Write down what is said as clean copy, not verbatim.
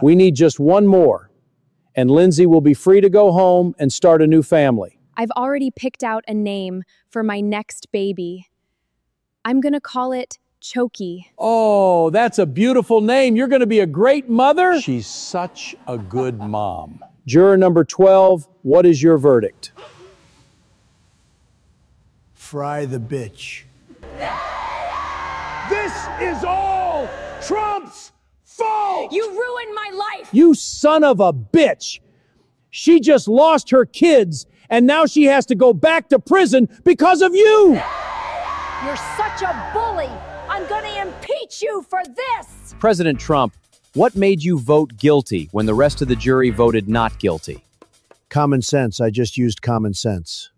We need just one more, and Lindsay will be free to go home and start a new family. I've already picked out a name for my next baby. I'm gonna call it Chokey. Oh, that's a beautiful name. You're going to be a great mother. She's such a good mom. Juror number 12, what is your verdict? Fry the bitch. This is all Trump's fault! You ruined my life! You son of a bitch! She just lost her kids, and now she has to go back to prison because of you! You're such a bully! I'm gonna impeach you for this! President Trump, what made you vote guilty when the rest of the jury voted not guilty? Common sense. I just used common sense.